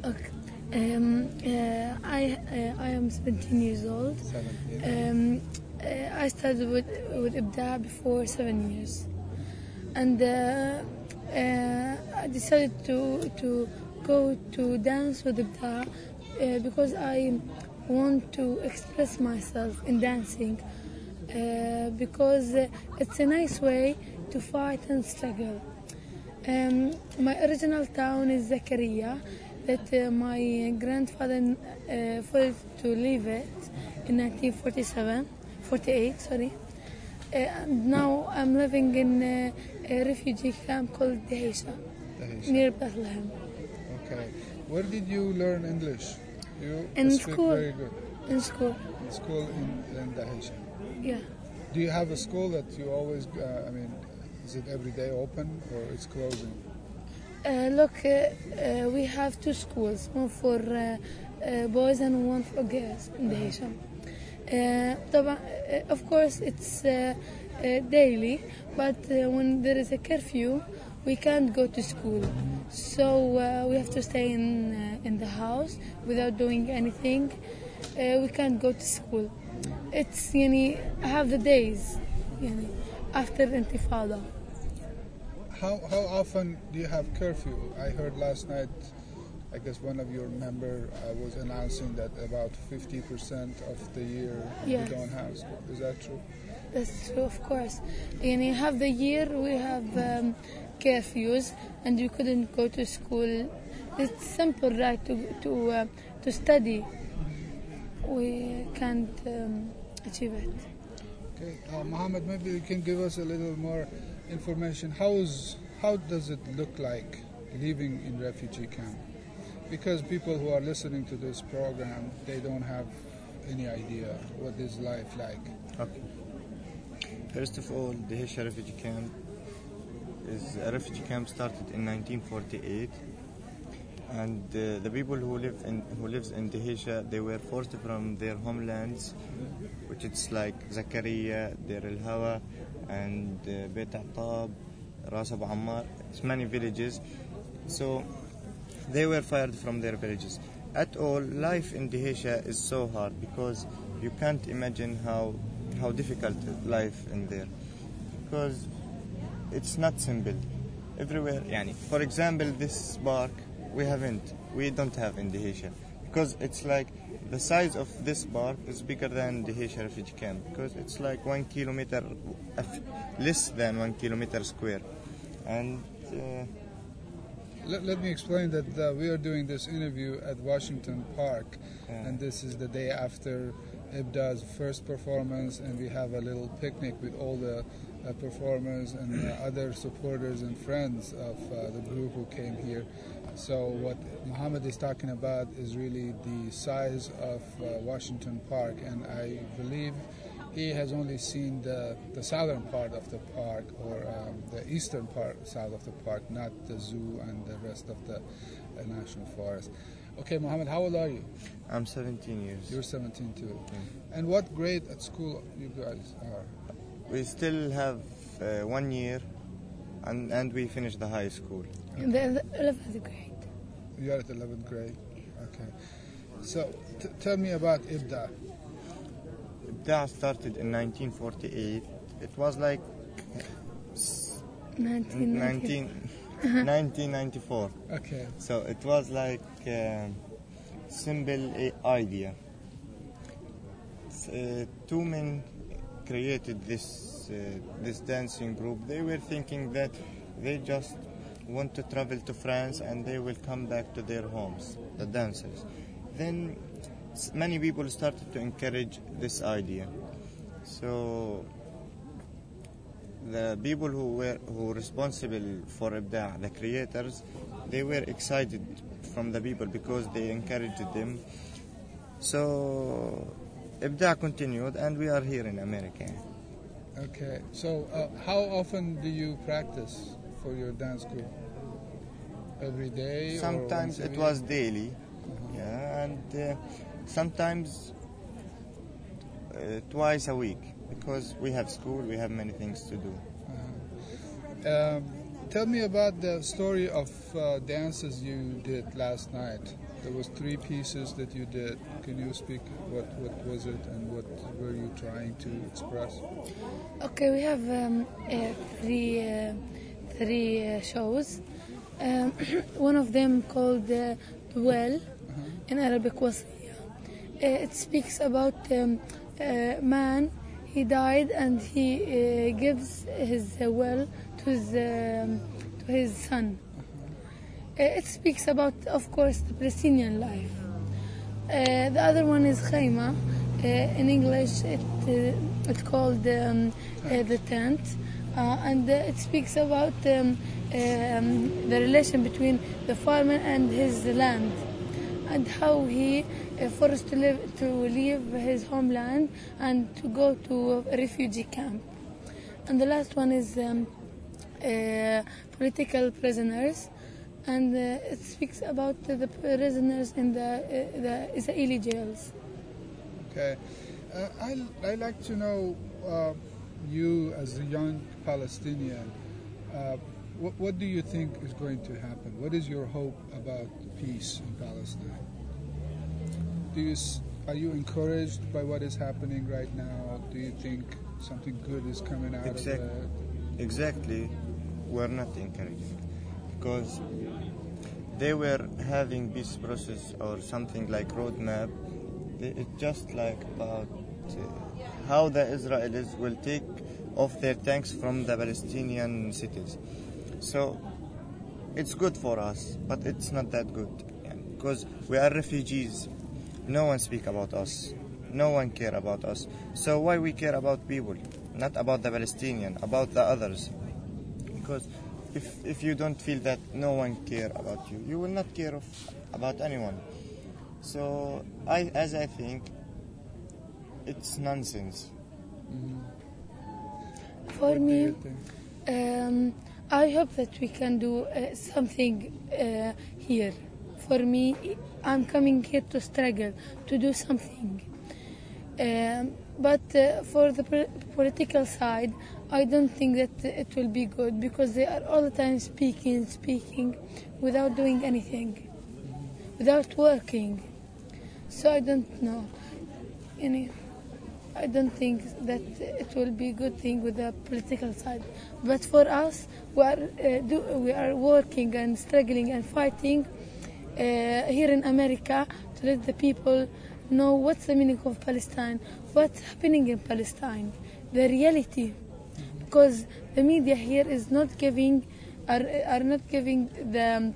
Okay. I am 17 years old. 17. I started with Ibda before 7 years, and I decided to go to dance with Ibda because I want to express myself in dancing because it's a nice way to fight and struggle. My original town is Zakaria, that my grandfather failed to leave it in 48, sorry. And now I'm living in a refugee camp called Dehisha, Dahisha. near Bethlehem. Okay. Where did you learn English? You In speak school. very good. In school, In school in Dahisha. yeah. Do you have a school that you always, is it every day open or it's closing? We have two schools, one for boys and one for girls in Dehisha. Of course, it's daily, but when there is a curfew, we can't go to school. So we have to stay in the house without doing anything. We can't go to school. It's half the days after Intifada. How often do you have curfew? I heard last night, I guess one of your member was announcing that about 50% of the year Yes. you don't have school. Is that true? That's true, of course. Half the year we have curfews and you couldn't go to school. It's simple, right, to study. We can't achieve it. Okay, Mohammed, maybe you can give us a little more information. How does it look like living in refugee camp? Because people who are listening to this program, they don't have any idea what is life like. Okay. First of all, the Hesha refugee camp is a refugee camp started in 1948, and the people who lives in Dehisha, they were forced from their homelands, which it's like Zakaria, Deir el Hawa, and Beit Attab, Ras Abu Ammar. It's many villages, so they were fired from their villages. At all, life in Dehisha is so hard because you can't imagine how difficult life in there, because it's not simple everywhere. For example, this park we don't have in Dehisha, because it's like the size of this park is bigger than Dehisha refugee camp, because it's like 1 kilometer, less than 1 kilometer square. And Let me explain that we are doing this interview at Washington Park, and this is the day after Ibda's first performance, and we have a little picnic with all the performers and other supporters and friends of the group who came here. So what Mohammed is talking about is really the size of Washington Park, and I believe he has only seen the southern part of the park, or the eastern part, south of the park, not the zoo and the rest of the national forest. Okay, Mohammed, how old are you? I'm 17 years. You're 17 too. And what grade at school you guys are? We still have 1 year, and we finished the high school. In the 11th grade. You are at 11th grade. Okay. So tell me about Ibda. Ibda started in 1948. It was like 1994. Okay. So it was like simple idea. Two men created this dancing group. They were thinking that they just want to travel to France and they will come back to their homes, the dancers. Then many people started to encourage this idea. So the people who were responsible for Ibda, the creators, they were excited from the people because they encouraged them. So Ibda continued, and we are here in America. Okay. So how often do you practice for your dance group? Every day? Sometimes it was daily, and sometimes twice a week, because we have school, we have many things to do. Tell me about the story of dances you did last night. There was 3 pieces that you did. Can you speak? What was it, and what were you trying to express? Okay, we have three shows. One of them called Duel, in Arabic Wasiya. It speaks about man. He died and he gives his will to his son. It speaks about, of course, the Palestinian life. The other one is Khayma. In English, it's called the tent, and it speaks about the relation between the farmer and his land, and how he forced to leave his homeland and to go to a refugee camp. And the last one is political prisoners, and it speaks about the prisoners in the Israeli jails. Okay. I'd like to know, you as a young Palestinian, what do you think is going to happen? What is your hope about peace in Palestine? Are you encouraged by what is happening right now? Do you think something good is coming out of it? Exactly. We're not encouraging, because they were having peace process or something like roadmap. It's just like about how the Israelis will take off their tanks from the Palestinian cities. So it's good for us, but it's not that good, because we are refugees. No one speak about us. No one care about us. So why we care about people, not about the Palestinian, about the others? Because if you don't feel that no one care about you, you will not care about anyone. So I think it's nonsense. For me, I hope that we can do something here. For me, I'm coming here to struggle, to do something. But for the political side, I don't think that it will be good, because they are all the time speaking without doing anything, without working. So I don't know. I don't think that it will be a good thing with the political side. But for us, we are working and struggling and fighting here in America to let the people know what's the meaning of Palestine, what's happening in Palestine, the reality. Because the media here is not giving, are not giving the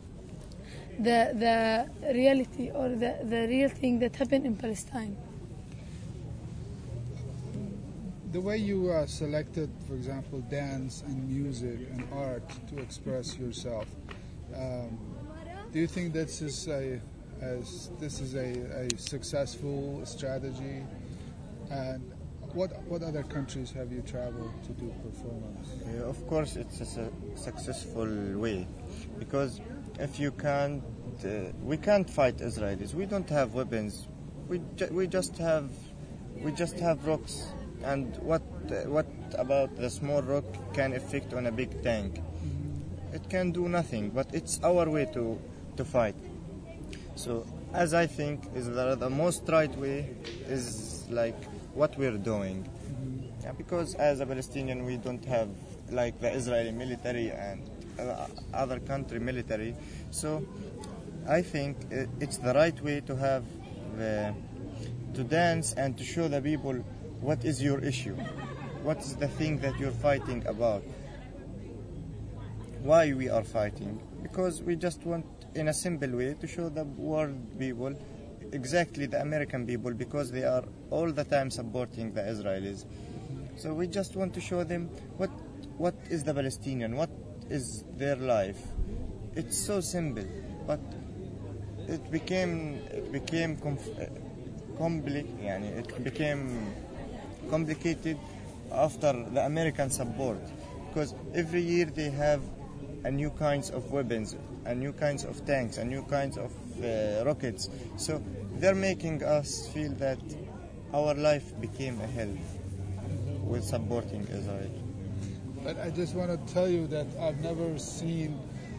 reality or the real thing that happened in Palestine. The way you selected, for example, dance and music and art to express yourself, do you think this is a successful strategy? And what other countries have you traveled to do performance? Of course, it's a successful way, because if you can't, we can't fight Israelis. We don't have weapons. We just have rocks. And what about the small rock can affect on a big tank? It can do nothing. But it's our way to fight. So as I think is the most right way is like what we're doing. Yeah, because as a Palestinian we don't have like the Israeli military and other country military. So I think it's the right way to have to dance and to show the people what is your issue, what is the thing that you're fighting about, why we are fighting. Because we just want, in a simple way, to show the world people, exactly the American people, because they are all the time supporting the Israelis. So we just want to show them what is the Palestinian, what is their life. It's so simple, but it became complicated after the American support, because every year they have a new kinds of weapons, a new kinds of tanks, a new kinds of rockets. So they're making us feel that our life became a hell with supporting Israel. But I just want to tell you that I've never seen,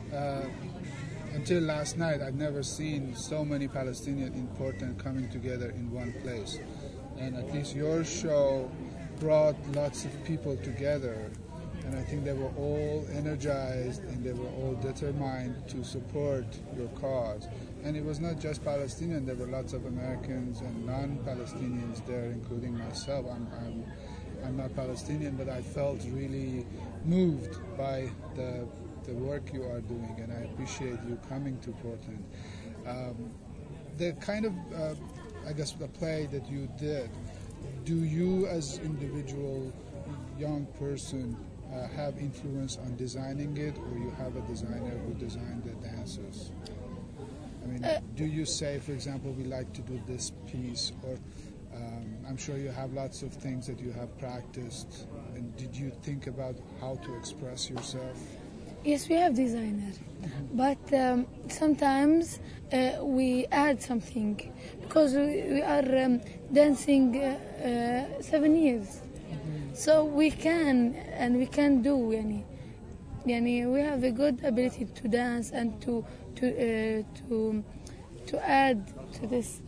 until last night, I've never seen so many Palestinians in Portland coming together in one place. And at least your show brought lots of people together. And I think they were all energized and they were all determined to support your cause. And it was not just Palestinian, there were lots of Americans and non-Palestinians there, including myself. I'm not Palestinian, but I felt really moved by the work you are doing, and I appreciate you coming to Portland. The kind of, I guess, the play that you did, do you as individual young person have influence on designing it, or you have a designer who designed the dances? I mean, do you say, for example, we like to do this piece, or I'm sure you have lots of things that you have practiced, and did you think about how to express yourself? Yes, we have designer, but sometimes we add something because we are dancing 7 years, so we can do. Yani we have a good ability to dance and to add to this.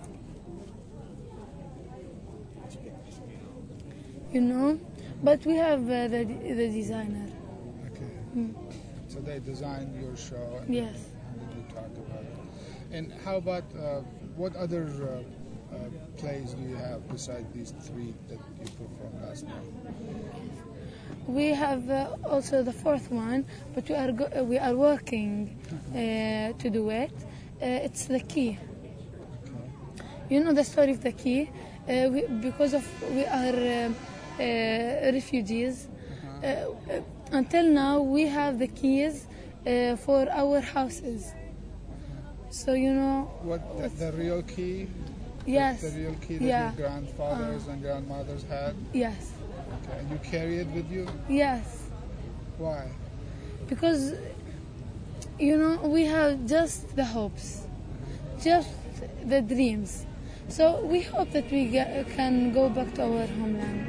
But we have the designer. Okay. So they designed your show. And Yes. and then you talked about it. And how about what other plays do you have besides these three that you performed last night? We have also the fourth one, but we are working to do it. It's the key. Okay. You know the story of the key, because we are refugees. Until now, we have the keys for our houses. So What the real key? Yes. The real key that Yeah. your grandfathers and grandmothers had. Yes. Okay. And you carry it with you? Yes. Why? Because we have just the hopes, just the dreams. So we hope that we can go back to our homeland.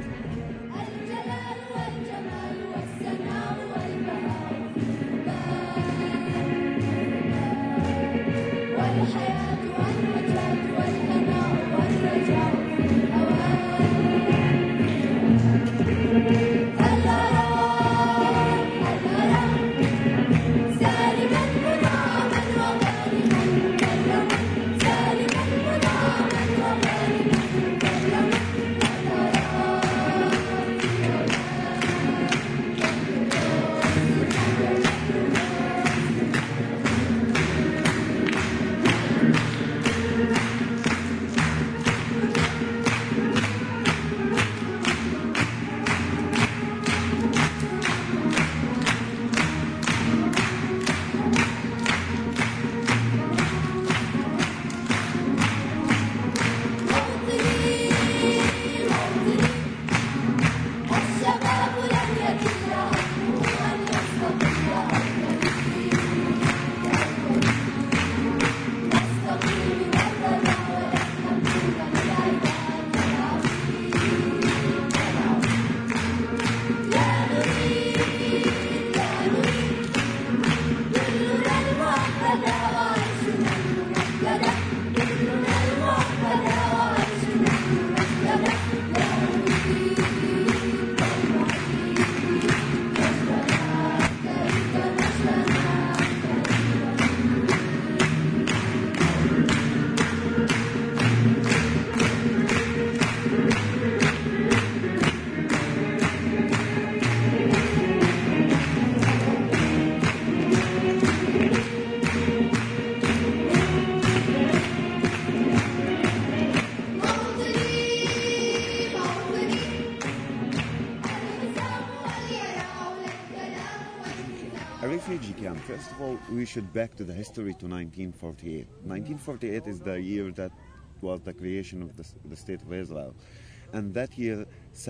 A refugee camp. First of all, we should back to the history to 1948. 1948 is the year that was the creation of the State of Israel. And that year,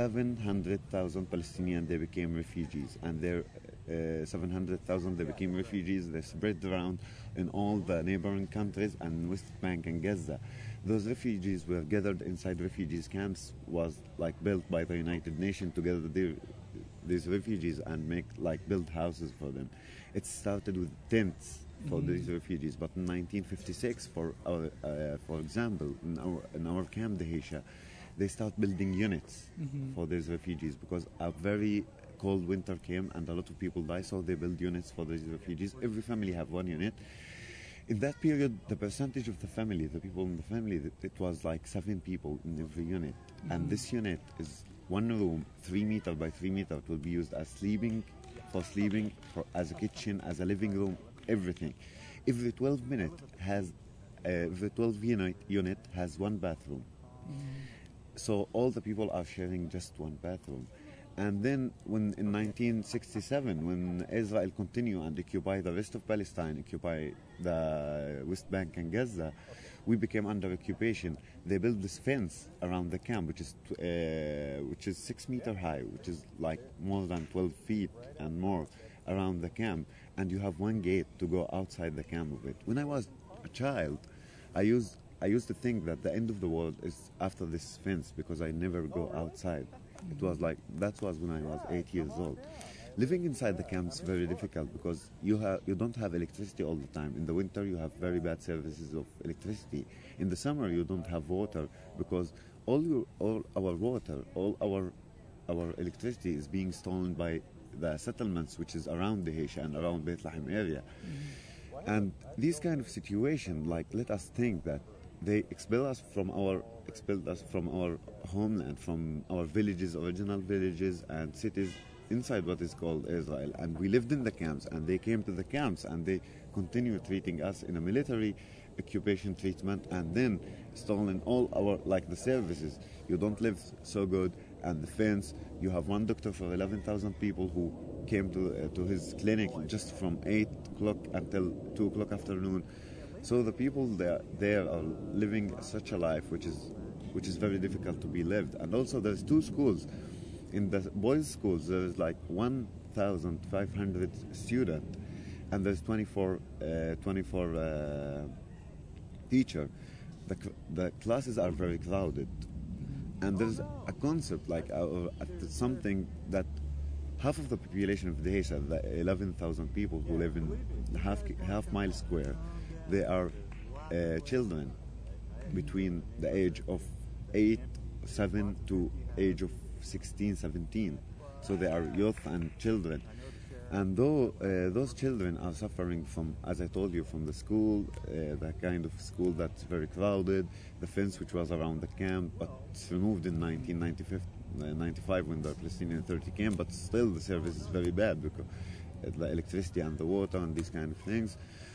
700,000 Palestinians, they became refugees. And their 700,000, they became refugees. They spread around in all the neighboring countries and West Bank and Gaza. Those refugees were gathered inside refugees camps, was like built by the United Nations together these refugees and make like build houses for them. It started with tents for these refugees, but in 1956, for example, in our camp Dheisha, they start building units for these refugees because a very cold winter came and a lot of people died, so they build units for these refugees. Every family have one unit. In that period, the percentage of the family, the people in the family, it was like 7 people in every unit. And this unit is one room, 3 meter by 3 meter. It will be used as sleeping, as a kitchen, as a living room, everything. Every 12 unit has one bathroom. So all the people are sharing just one bathroom. And then when in 1967, when Israel continued and occupied the rest of Palestine, occupy the West Bank and Gaza, we became under occupation. They built this fence around the camp, which is 6 meter high, which is like more than 12 feet and more around the camp. And you have one gate to go outside the camp of it. When I was a child, I used to think that the end of the world is after this fence because I never go outside. It was like, that was when I was 8 years old. Living inside the camp is very difficult because you don't have electricity all the time. In the winter you have very bad services of electricity. In the summer you don't have water because all our electricity is being stolen by the settlements which is around Dheisha and around Beit Lahem area. And these kind of situation, like, let us think that they expelled us from our homeland, from our villages, original villages and cities inside what is called Israel, and we lived in the camps, and they came to the camps and they continue treating us in a military occupation treatment, and then stolen all our, like, the services. You don't live so good, and the fence, you have one doctor for 11,000 people who came to his clinic just from 8 o'clock until 2 o'clock afternoon. So the people there are living such a life which is very difficult to be lived. And also there's 2 schools. In the boys' schools there's like 1,500 students, and there's 24 teacher. The classes are very crowded, and there's a concept like something that half of the population of Dheisha, the 11,000 people who live in half mile square, they are children between the age of 7 to age of 16, 17. So they are youth and children. And though those children are suffering from, as I told you, from the school, the kind of school that's very crowded, the fence which was around the camp, but it's removed in 1995 when the Palestinian Authority came, but still the service is very bad because the electricity and the water and these kind of things.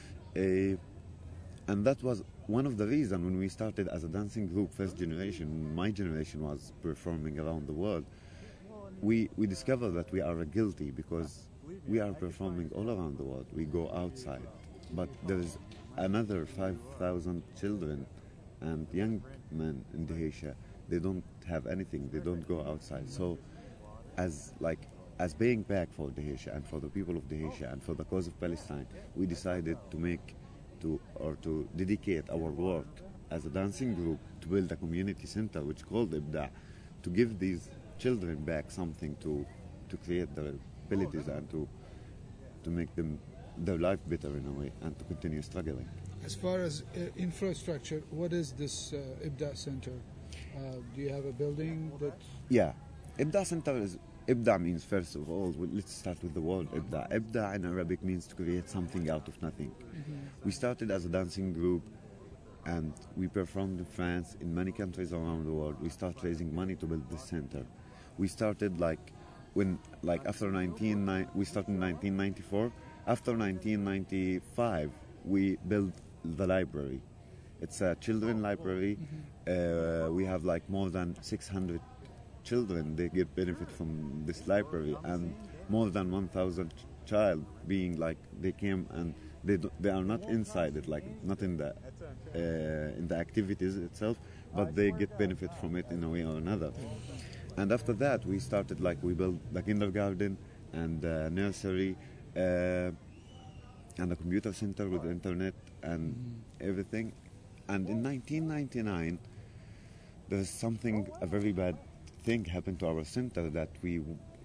And that was one of the reasons when we started as a dancing group, first generation, my generation was performing around the world, we discovered that we are guilty because we are performing all around the world. We go outside, but there is another 5,000 children and young men in Dheisha. They don't have anything. They don't go outside. So, as paying back for Dheisha and for the people of Dheisha and for the cause of Palestine, we decided to dedicate our work as a dancing group to build a community center which is called Ibda, to give these children back something to create their abilities and to make them their life better in a way and to continue struggling. As far as infrastructure, what is this Ibda Center? Do you have a building that... Yeah, Ibda Center is... Ibda means, first of all, let's start with the word Ibda. Ibda in Arabic means to create something out of nothing. We started as a dancing group and we performed in France, in many countries around the world. We started raising money to build this center. We started we started in 1994. After 1995, we built the library. It's a children library. We have like more than 600 children. They get benefit from this library, and more than 1,000 child being like they came and they are not inside it, like not in the activities itself, but they get benefit from it in a way or another. And after that, we started we built the kindergarten and the nursery and a computer center with internet and everything. And in 1999, there's a very bad thing happened to our center, that we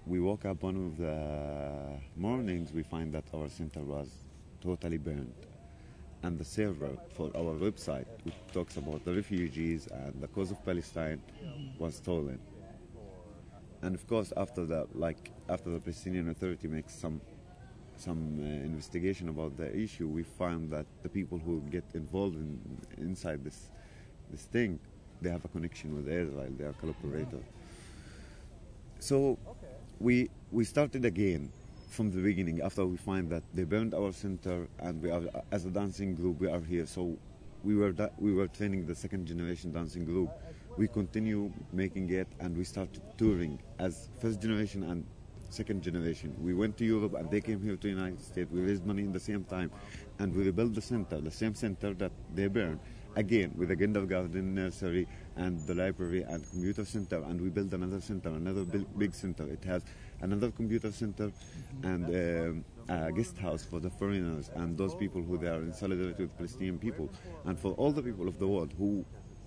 we woke up one of the mornings, we find that our center was totally burned. And the server for our website, which talks about the refugees and the cause of Palestine, was stolen. And of course, after the Palestinian Authority makes some investigation about the issue, we found that the people who get involved inside this thing, they have a connection with Israel. They are collaborators. So we started again from the beginning after we find that they burned our center, and we are, as a dancing group, we are here. So we were training the second generation dancing group. We continue making it, and we started touring as first generation and second generation. We went to Europe, and they came here to the United States. We raised money in the same time, and we rebuilt the center, the same center that they burned, again with a kindergarten, nursery, and the library and computer center. And we built another center, another big center. It has another computer center and a guest house for the foreigners and those people who they are in solidarity with Palestinian people, and for all the people of the world who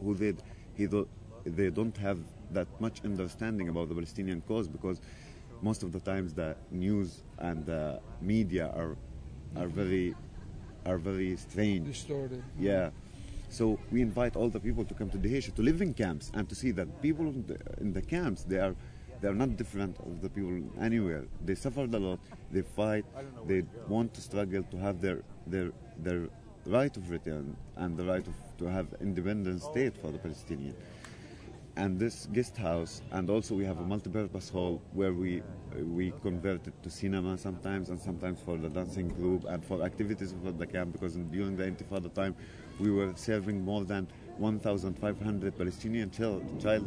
they don't have that much understanding about the Palestinian cause, because most of the times the news and the media are very strange, distorted. Yeah. So we invite all the people to come to Dheisheh to live in camps and to see that people in the camps, they are not different of the people anywhere. They suffered a lot. They fight. They want to struggle to have their right of return and the right to have independent state for the Palestinian. And this guest house, and also we have a multi-purpose hall where we convert it to cinema sometimes, and sometimes for the dancing group and for activities for the camp, because during the Intifada time we were serving more than 1,500 Palestinian child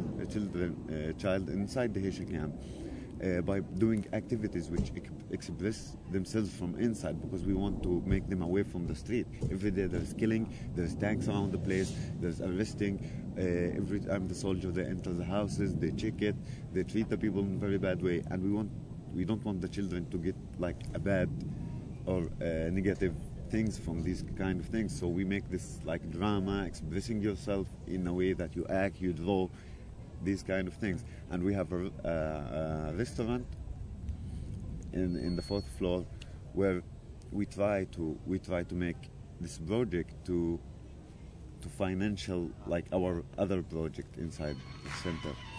inside the Dheisheh camp by doing activities which express themselves from inside, because we want to make them away from the street. Every day there's killing, there's tanks around the place, there's arresting. Every time the soldiers they enter the houses, they check it, they treat the people in a very bad way, and we don't want the children to get like a bad or negative things from these kind of things. So we make this like drama, expressing yourself in a way that you act, you draw, these kind of things. And we have a restaurant in the fourth floor where we try to make this project to financial like our other project inside the center.